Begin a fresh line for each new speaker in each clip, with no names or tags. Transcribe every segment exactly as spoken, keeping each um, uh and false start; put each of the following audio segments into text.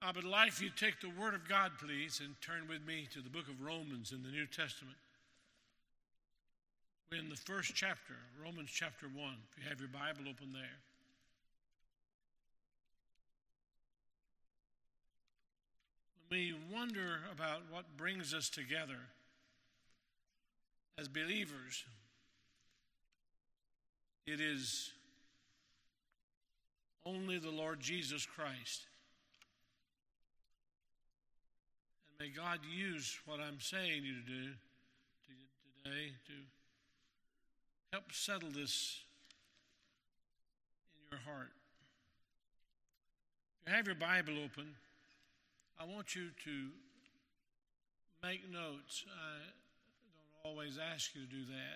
I would like for you to take the Word of God, please, and turn with me to the book of Romans in the New Testament. We're in the first chapter, Romans chapter one, if you have your Bible open there. When we wonder about what brings us together as believers, it is only the Lord Jesus Christ. And may God use what I'm saying you to do to, today to help settle this in your heart. If you have your Bible open, I want you to make notes. I don't always ask you to do that.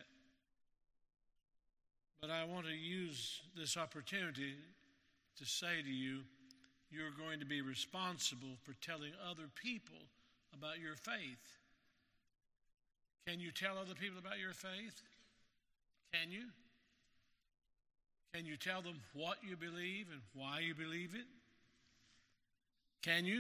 But I want to use this opportunity to say to you, you're going to be responsible for telling other people about your faith. Can you tell other people about your faith? Can you? Can you tell them what you believe and why you believe it? Can you?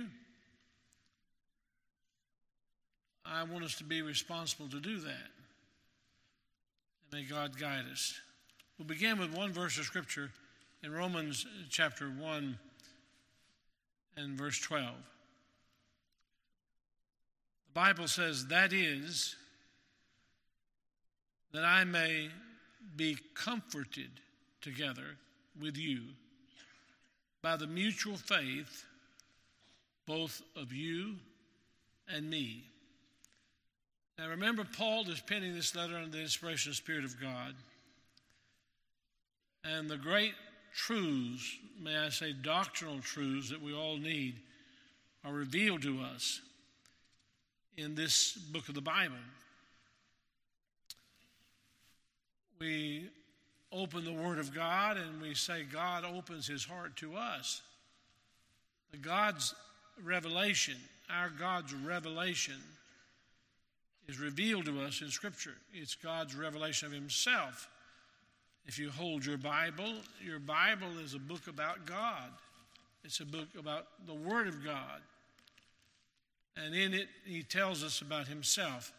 I want us to be responsible to do that. And may God guide us. We'll begin with one verse of Scripture in Romans chapter one and verse twelve. The Bible says, that is, that I may be comforted together with you by the mutual faith both of you and me. Now remember, Paul is penning this letter under the inspiration of the Spirit of God. And the great truths, may I say doctrinal truths that we all need, are revealed to us in this book of the Bible. We open the Word of God and we say God opens His heart to us. The God's revelation, our God's revelation, is revealed to us in Scripture. It's God's revelation of Himself. If you hold your Bible, your Bible is a book about God. It's a book about the Word of God. And in it, He tells us about Himself.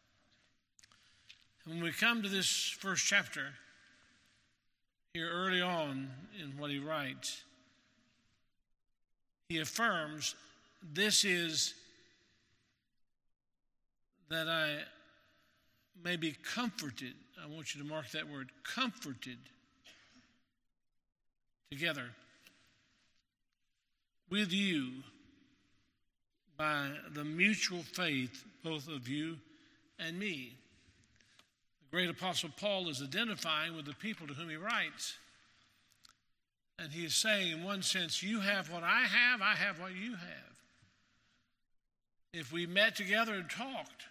And when we come to this first chapter, here early on in what he writes, he affirms, this is that I may be comforted. I want you to mark that word, comforted together with you by the mutual faith, both of you and me. The great Apostle Paul is identifying with the people to whom he writes. And he is saying, in one sense, you have what I have, I have what you have. If we met together and talked,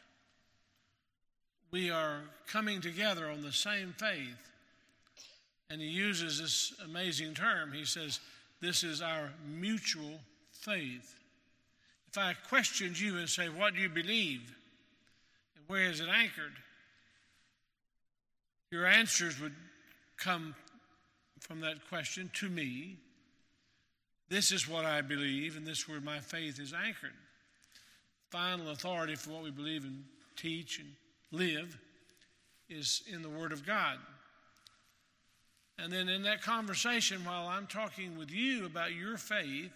we are coming together on the same faith. And he uses this amazing term. He says, this is our mutual faith. If I questioned you and say, what do you believe? And where is it anchored? Your answers would come from that question to me. This is what I believe, and this is where my faith is anchored. Final authority for what we believe and teach and live is in the Word of God. And then in that conversation, while I'm talking with you about your faith,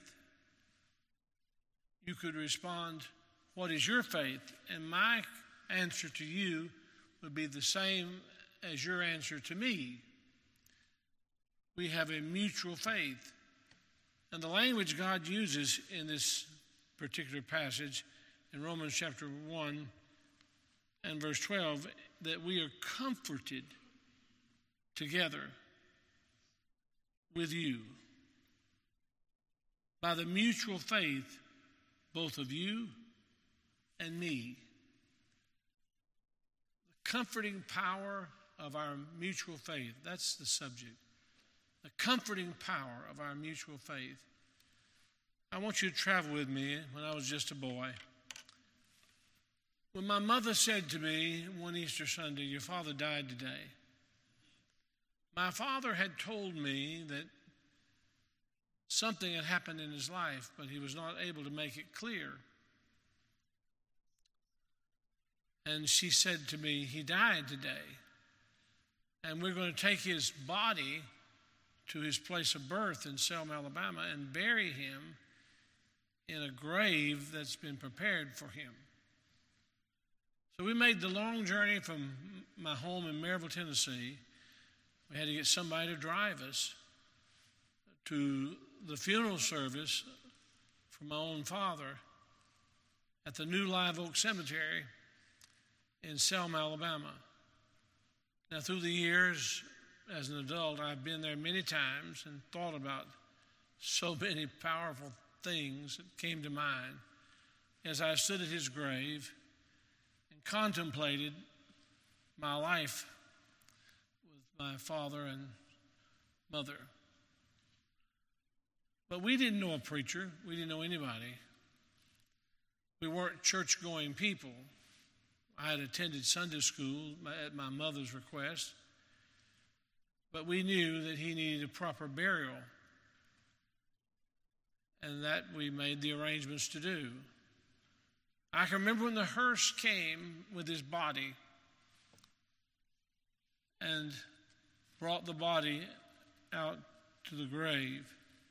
you could respond, what is your faith? And my answer to you would be the same as your answer to me. We have a mutual faith. And the language God uses in this particular passage in Romans chapter one and verse twelve, that we are comforted together with you by the mutual faith both of you and me. The comforting power of our mutual faith, that's the subject. The comforting power of our mutual faith. I want you to travel with me when I was just a boy. When my mother said to me one Easter Sunday, your father died today, my father had told me that something had happened in his life, but he was not able to make it clear. And she said to me, he died today, and we're going to take his body to his place of birth in Selma, Alabama, and bury him in a grave that's been prepared for him. So we made the long journey from my home in Maryville, Tennessee. We had to get somebody to drive us to the funeral service for my own father at the New Live Oak Cemetery in Selma, Alabama. Now, through the years, as an adult, I've been there many times and thought about so many powerful things that came to mind as I stood at his grave and contemplated my life with my father and mother. But we didn't know a preacher. We didn't know anybody. We weren't church-going people. I had attended Sunday school at my mother's request, but we knew that he needed a proper burial, and that we made the arrangements to do. I can remember when the hearse came with his body and brought the body out to the grave.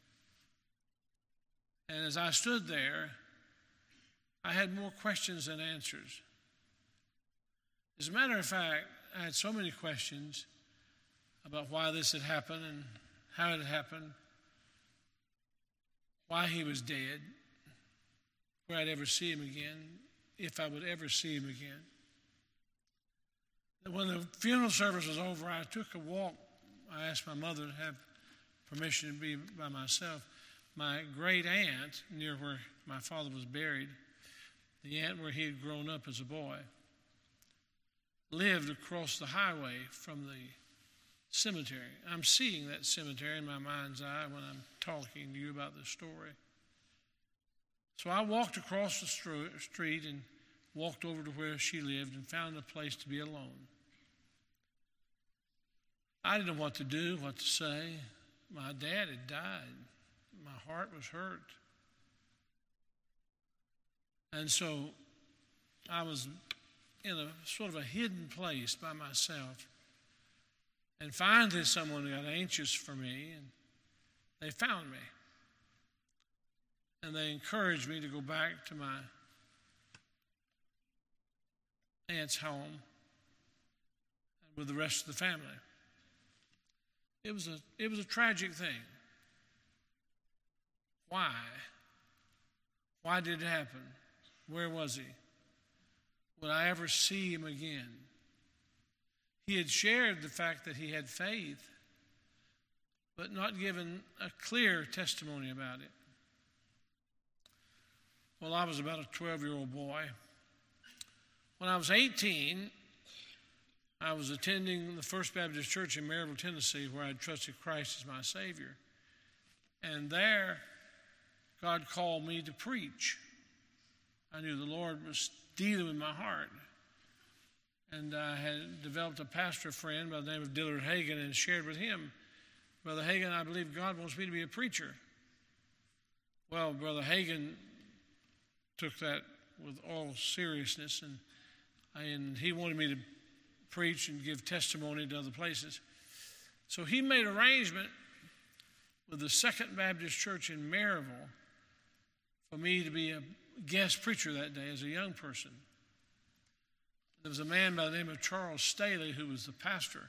And as I stood there, I had more questions than answers. As a matter of fact, I had so many questions about why this had happened and how it had happened, why he was dead, where I'd ever see him again, if I would ever see him again. When the funeral service was over, I took a walk. I asked my mother to have permission to be by myself. My great aunt, near where my father was buried, the aunt where he had grown up as a boy, lived across the highway from the cemetery. I'm seeing that cemetery in my mind's eye when I'm talking to you about this story. So I walked across the stro- street and walked over to where she lived and found a place to be alone. I didn't know what to do, what to say. My dad had died. My heart was hurt. And so I was in a sort of a hidden place by myself. And finally someone got anxious for me, and they found me. And they encouraged me to go back to my aunt's home with the rest of the family. It was a, it was a tragic thing. Why? Why did it happen? Where was he? Would I ever see him again? He had shared the fact that he had faith, but not given a clear testimony about it. Well, I was about a twelve-year-old boy. When I was eighteen, I was attending the First Baptist Church in Maryville, Tennessee, where I trusted Christ as my Savior. And there, God called me to preach. I knew the Lord was dealing with my heart. And I had developed a pastor friend by the name of Dillard Hagan and shared with him, Brother Hagan, I believe God wants me to be a preacher. Well, Brother Hagan took that with all seriousness, and, and he wanted me to preach and give testimony to other places. So he made arrangement with the Second Baptist Church in Maryville for me to be a guest preacher that day as a young person. There was a man by the name of Charles Staley who was the pastor.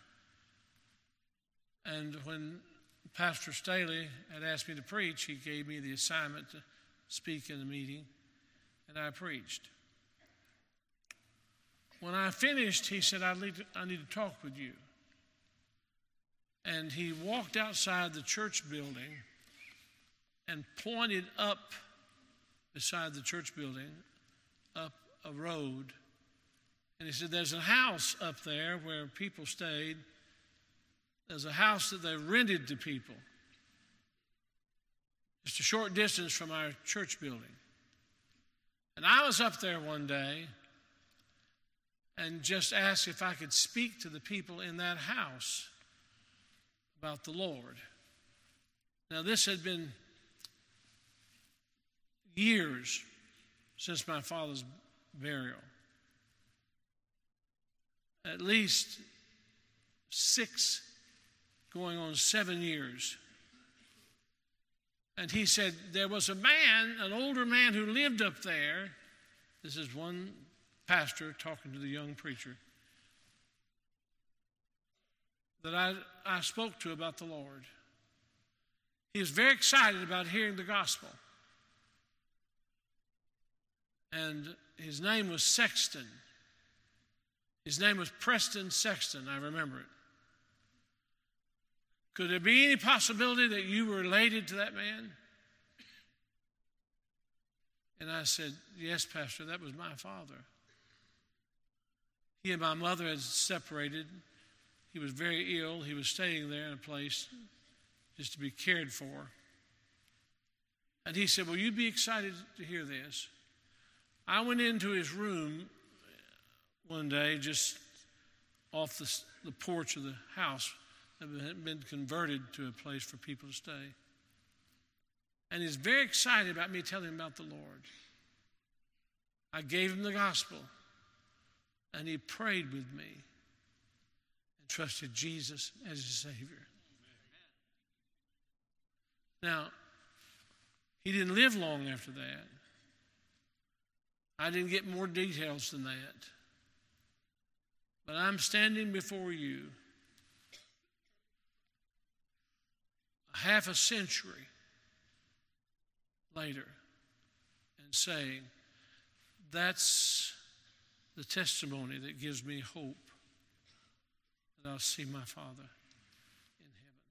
And when Pastor Staley had asked me to preach, he gave me the assignment to speak in the meeting, and I preached. When I finished, he said, I need to, I need to talk with you. And he walked outside the church building and pointed up beside the church building, up a road. And he said, there's a house up there where people stayed. There's a house that they rented to people, just a short distance from our church building. And I was up there one day and just asked if I could speak to the people in that house about the Lord. Now, this had been years since my father's burial. At least six, going on seven years. And he said, there was a man, an older man who lived up there. This is one pastor talking to the young preacher that I, I spoke to about the Lord. He was very excited about hearing the gospel. And his name was Sexton. His name was Preston Sexton, I remember it. Could there be any possibility that you were related to that man? And I said, yes, Pastor, that was my father. He and my mother had separated. He was very ill. He was staying there in a place just to be cared for. And he said, well, you'd be excited to hear this. I went into his room one day, just off the, the porch of the house that had been converted to a place for people to stay. And he's very excited about me telling him about the Lord. I gave him the gospel, and he prayed with me and trusted Jesus as his Savior. Now, he didn't live long after that. I didn't get more details than that. But I'm standing before you half a century later and saying, that's the testimony that gives me hope that I'll see my Father in heaven.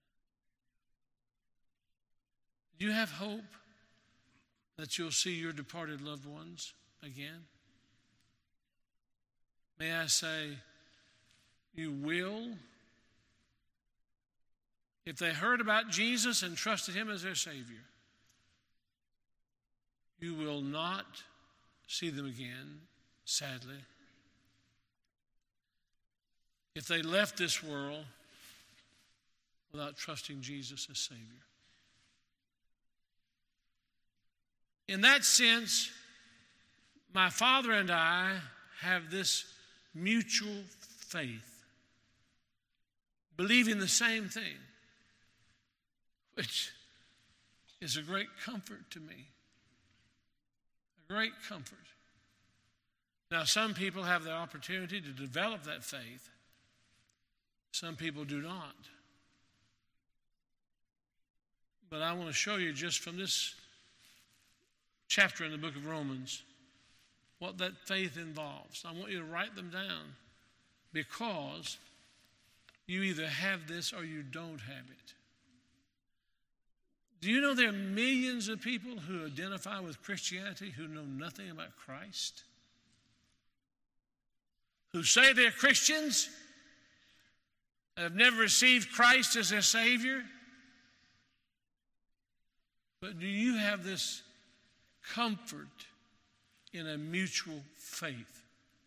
Do you have hope that you'll see your departed loved ones again? May I say, you will. If they heard about Jesus and trusted him as their Savior, you will not see them again, sadly. If they left this world without trusting Jesus as Savior. In that sense, my father and I have this mutual faith, believing the same thing, which is a great comfort to me. A great comfort. Now, some people have the opportunity to develop that faith. Some people do not. But I want to show you just from this chapter in the book of Romans what that faith involves. I want you to write them down because you either have this or you don't have it. Do you know there are millions of people who identify with Christianity who know nothing about Christ? Who say they're Christians, have never received Christ as their Savior? But do you have this comfort in a mutual faith?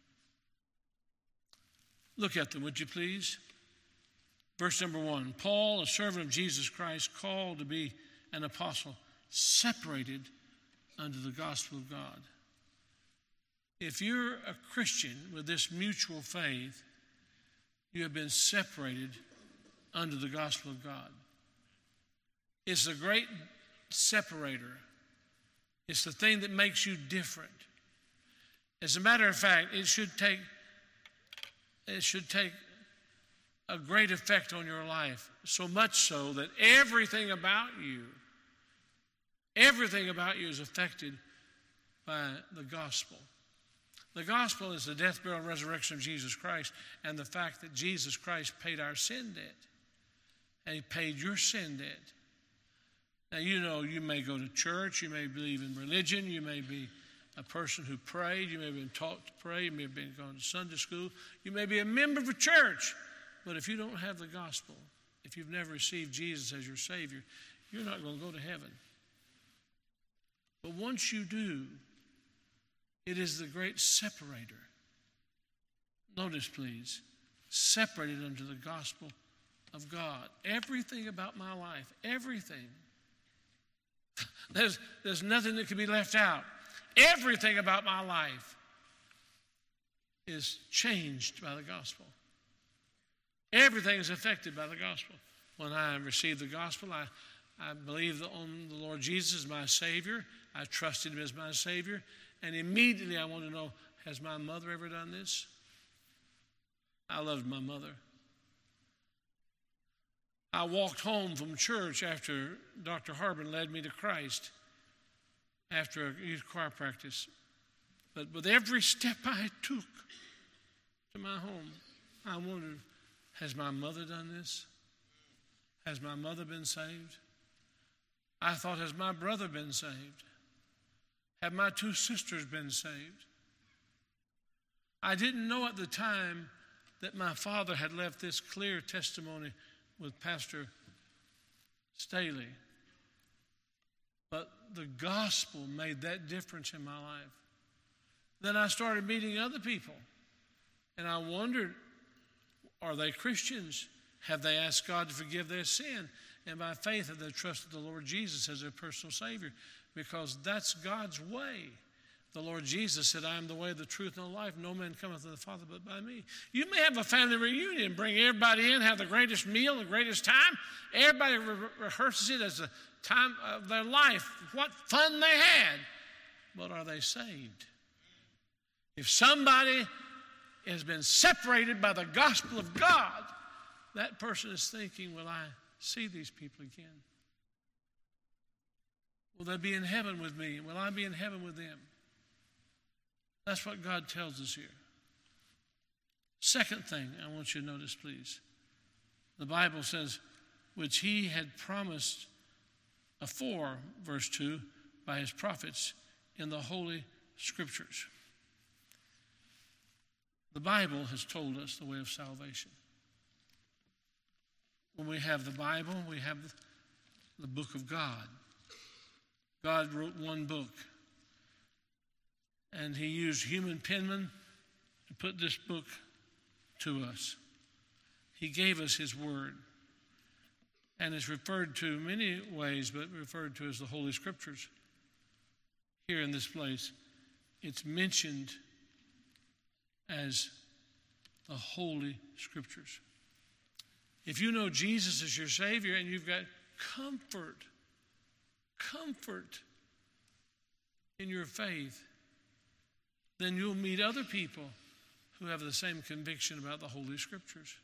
Look at them, would you please? Verse number one, Paul, a servant of Jesus Christ, called to be an apostle, separated unto the gospel of God. If you're a Christian with this mutual faith, you have been separated unto the gospel of God. It's the great separator. It's the thing that makes you different. As a matter of fact, it should take it should take a great effect on your life, so much so that everything about you, everything about you is affected by the gospel. The gospel is the death, burial, and resurrection of Jesus Christ, and the fact that Jesus Christ paid our sin debt, and he paid your sin debt. Now, you know, you may go to church, you may believe in religion, you may be a person who prayed, you may have been taught to pray, you may have been going to Sunday school, you may be a member of a church, but if you don't have the gospel, if you've never received Jesus as your Savior, you're not going to go to heaven. But once you do, it is the great separator. Notice, please, separated unto the gospel of God. Everything about my life, everything. There's, there's nothing that can be left out. Everything about my life is changed by the gospel. Everything is affected by the gospel. When I received the gospel, I, I believed on the Lord Jesus as my Savior. I trusted him as my Savior. And immediately I wanted to know, has my mother ever done this? I loved my mother. I walked home from church after Doctor Harbin led me to Christ after a youth choir practice. But with every step I took to my home, I wondered, has my mother done this? Has my mother been saved? I thought, has my brother been saved? Have my two sisters been saved? I didn't know at the time that my father had left this clear testimony with Pastor Staley. But the gospel made that difference in my life. Then I started meeting other people. And I wondered, are they Christians? Have they asked God to forgive their sin? And by faith have they trusted the Lord Jesus as their personal Savior? Because that's God's way. The Lord Jesus said, I am the way, the truth, and the life. No man cometh to the Father but by me. You may have a family reunion, bring everybody in, have the greatest meal, the greatest time. Everybody re- rehearses it as the time of their life, what fun they had. But are they saved? If somebody has been separated by the gospel of God, that person is thinking, will I see these people again? Will they be in heaven with me? Will I be in heaven with them? That's what God tells us here. Second thing I want you to notice, please. The Bible says, which he had promised afore, verse two, by his prophets in the Holy Scriptures. The Bible has told us the way of salvation. When we have the Bible, we have the book of God. God wrote one book. And he used human penmen to put this book to us. He gave us his word. And it's referred to many ways, but referred to as the Holy Scriptures. Here in this place, it's mentioned as the Holy Scriptures. If you know Jesus as your Savior and you've got comfort, comfort in your faith, then you'll meet other people who have the same conviction about the Holy Scriptures.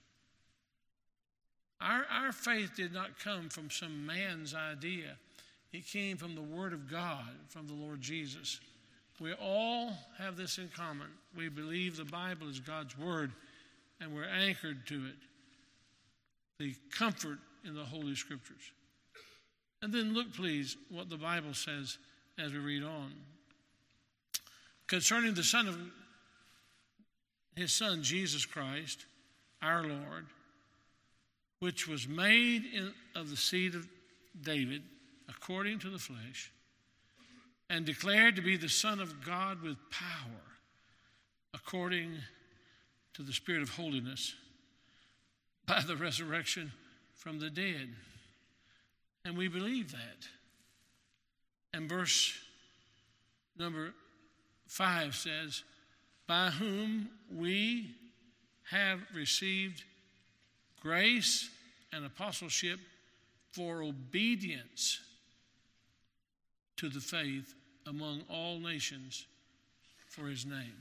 Our, our faith did not come from some man's idea. It came from the Word of God, from the Lord Jesus. We all have this in common. We believe the Bible is God's Word, and we're anchored to it. The comfort in the Holy Scriptures. And then look, please, what the Bible says as we read on. Concerning the Son of his Son, Jesus Christ, our Lord, which was made in, of the seed of David, according to the flesh, and declared to be the Son of God with power, according to the Spirit of holiness, by the resurrection from the dead. And we believe that. And verse number five says, by whom we have received grace and apostleship for obedience to the faith among all nations for his name.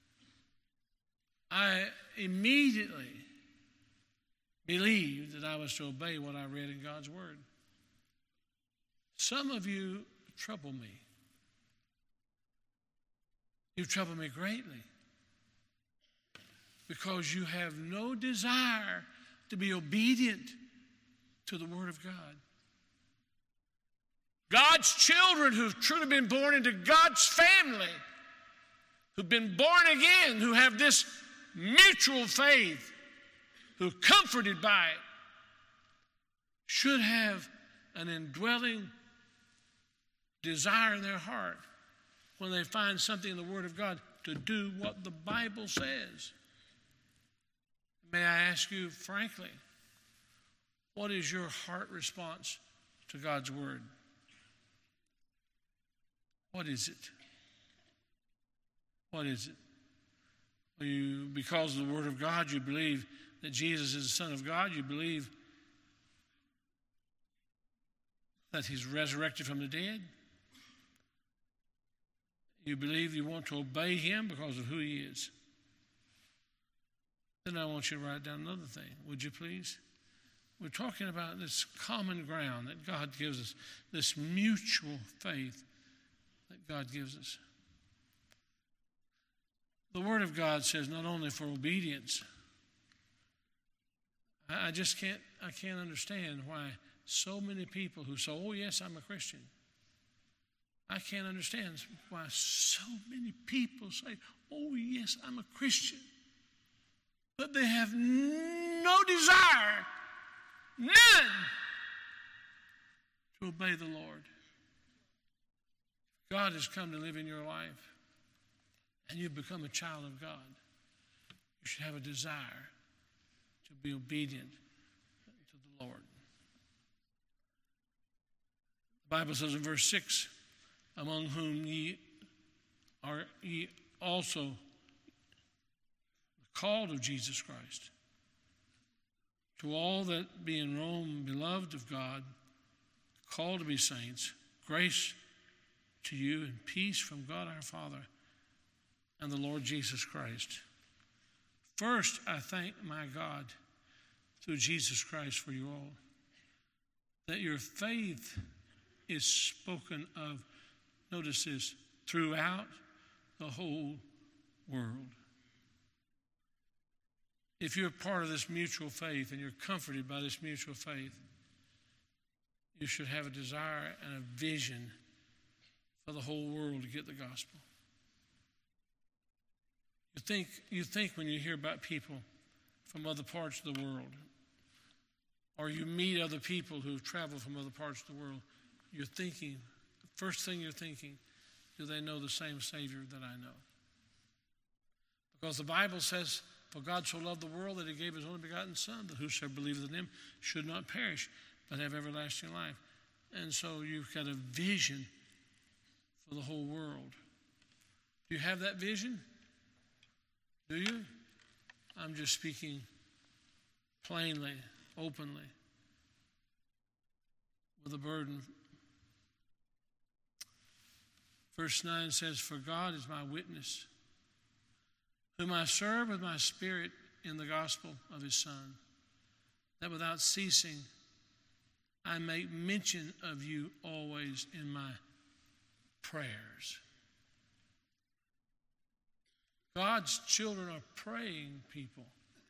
I immediately believed that I was to obey what I read in God's Word. Some of you trouble me. You trouble me greatly because you have no desire to be obedient to the Word of God. God's children who've truly been born into God's family, who've been born again, who have this mutual faith, who are comforted by it, should have an indwelling desire in their heart when they find something in the Word of God to do what the Bible says. May I ask you frankly, what is your heart response to God's Word? What is it? What is it? Well, you, because of the Word of God, you believe that Jesus is the Son of God. You believe that He's resurrected from the dead. You believe you want to obey Him because of who He is. Then I want you to write down another thing, would you please? We're talking about this common ground that God gives us, this mutual faith that God gives us. The Word of God says not only for obedience. I just can't, I can't understand why so many people who say, oh yes, I'm a Christian. I can't understand why so many people say, oh yes, I'm a Christian. But they have no desire, none, to obey the Lord. God has come to live in your life, and you've become a child of God. You should have a desire to be obedient to the Lord. The Bible says in verse six, among whom ye are ye also called of Jesus Christ. To all that be in Rome, beloved of God, called to be saints, grace to you and peace from God our Father and the Lord Jesus Christ. First, I thank my God through Jesus Christ for you all, that your faith is spoken of, notice this, throughout the whole world. If you're part of this mutual faith and you're comforted by this mutual faith, you should have a desire and a vision for the whole world to get the gospel. You think, you think when you hear about people from other parts of the world, or you meet other people who've traveled from other parts of the world, you're thinking, the first thing you're thinking, do they know the same Savior that I know? Because the Bible says, for God so loved the world that He gave His only begotten Son, that whosoever believeth in Him should not perish, but have everlasting life. And so you've got a vision for the whole world. Do you have that vision? Do you? I'm just speaking plainly, openly, with a burden. Verse nine says, for God is my witness, whom I serve with my spirit in the gospel of His Son, that without ceasing I make mention of you always in my prayers. God's children are praying people.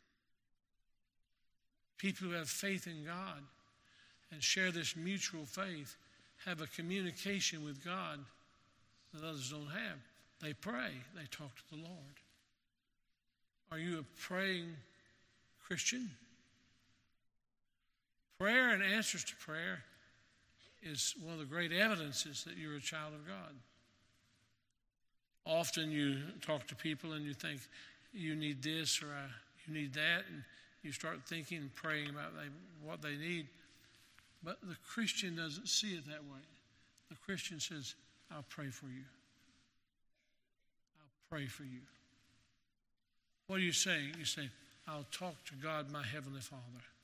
People who have faith in God and share this mutual faith have a communication with God that others don't have. They pray. They talk to the Lord. Are you a praying Christian? Prayer and answers to prayer is one of the great evidences that you're a child of God. Often you talk to people and you think, you need this or uh, you need that, and you start thinking and praying about they, what they need. But the Christian doesn't see it that way. The Christian says, I'll pray for you. I'll pray for you. What are you saying? You say, I'll talk to God, my Heavenly Father.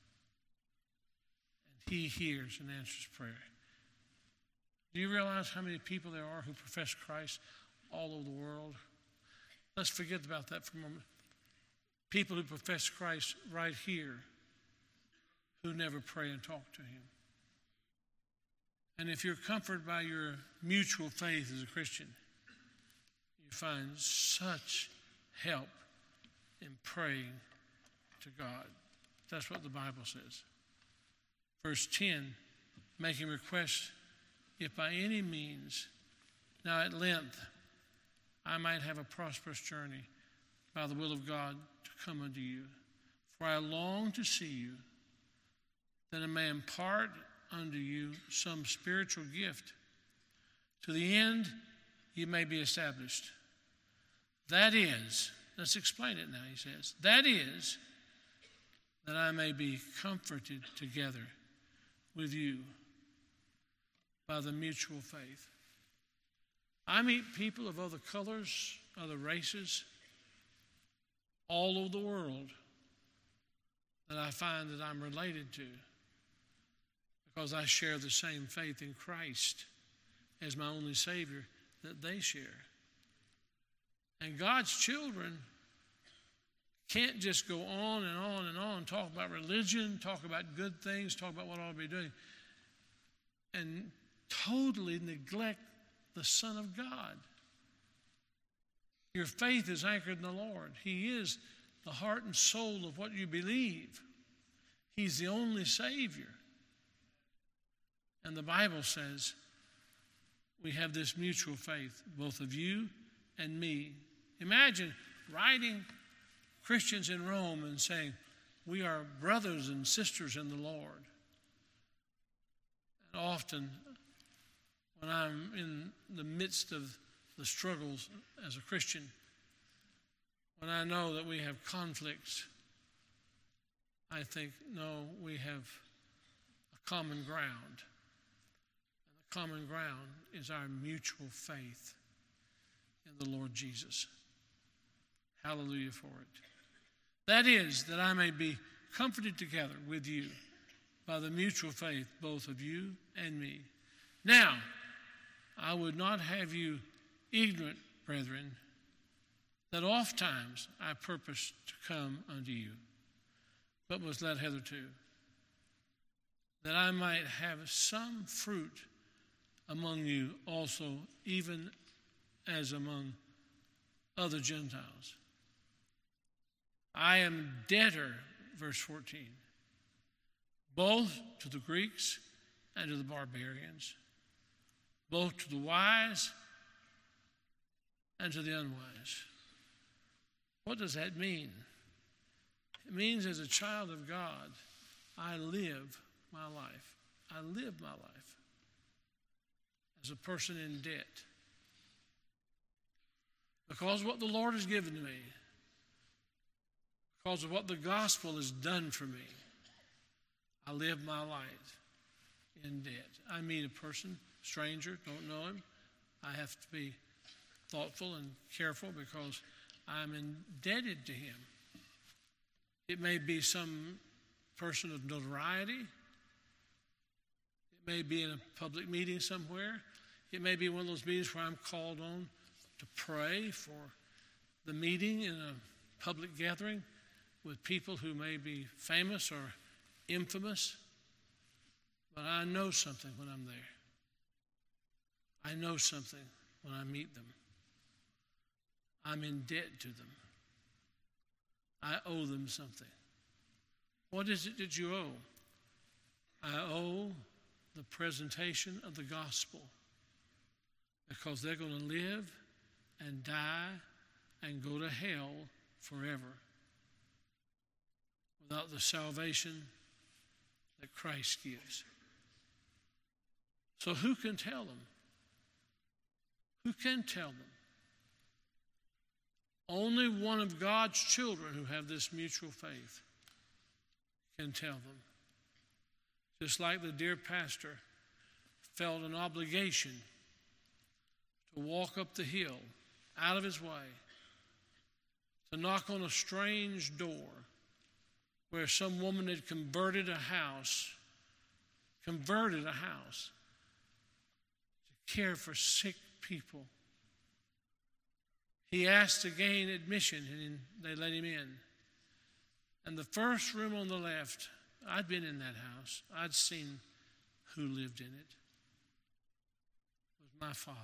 And He hears and answers prayer. Do you realize how many people there are who profess Christ all over the world? Let's forget about that for a moment. People who profess Christ right here who never pray and talk to Him. And if you're comforted by your mutual faith as a Christian, you find such help in praying to God. That's what the Bible says. Verse ten, making requests, if by any means, now at length, I might have a prosperous journey by the will of God to come unto you. For I long to see you, that I may impart unto you some spiritual gift, to the end you may be established. That is, let's explain it now, he says, that is, that I may be comforted together with you by the mutual faith. I meet people of other colors, other races, all over the world that I find that I'm related to because I share the same faith in Christ as my only Savior that they share. And God's children can't just go on and on and on, talk about religion, talk about good things, talk about what I ought to be doing, and totally neglect the Son of God. Your faith is anchored in the Lord. He is the heart and soul of what you believe. He's the only Savior. And the Bible says we have this mutual faith, both of you and me. Imagine writing Christians in Rome and saying, we are brothers and sisters in the Lord. And often, when I'm in the midst of the struggles as a Christian, when I know that we have conflicts, I think, no, we have a common ground. And the common ground is our mutual faith in the Lord Jesus. Hallelujah for it. That is, that I may be comforted together with you by the mutual faith, both of you and me. Now, I would not have you ignorant, brethren, that oft times I purposed to come unto you, but was led hitherto, that I might have some fruit among you also, even as among other Gentiles. I am debtor, verse fourteen, both to the Greeks and to the barbarians, both to the wise and to the unwise. What does that mean? It means as a child of God, I live my life. I live my life as a person in debt. Because of what the Lord has given to me, because of what the gospel has done for me, I live my life in debt. I meet a person, stranger, don't know him. I have to be thoughtful and careful because I'm indebted to him. It may be some person of notoriety. It may be in a public meeting somewhere. It may be one of those meetings where I'm called on to pray for the meeting in a public gathering with people who may be famous or infamous. But I know something when I'm there. I know something when I meet them. I'm in debt to them. I owe them something. What is it that you owe? I owe the presentation of the gospel because they're going to live and die and go to hell forever without the salvation that Christ gives. So who can tell them? Who can tell them? Only one of God's children who have this mutual faith can tell them. Just like the dear pastor felt an obligation to walk up the hill out of his way, to knock on a strange door where some woman had converted a house, converted a house to care for sick people. He asked to gain admission, and they let him in. And the first room on the left, I'd been in that house. I'd seen who lived in it. It was my Father.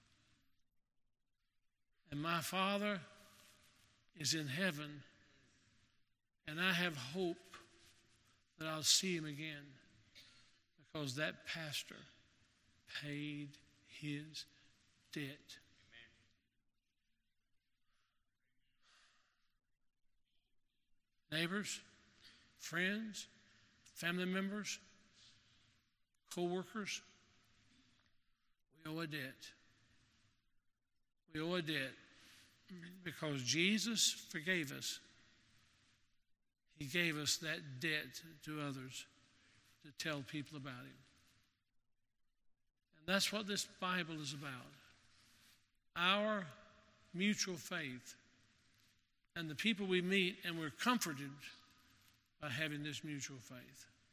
And my Father is in heaven, and I have hope that I'll see him again because that pastor paid his debt. Neighbors, friends, family members, co-workers, we owe a debt. We owe a debt because Jesus forgave us. He gave us that debt to others to tell people about him. And that's what this Bible is about. our mutual faith and the people we meet, and we're comforted by having this mutual faith.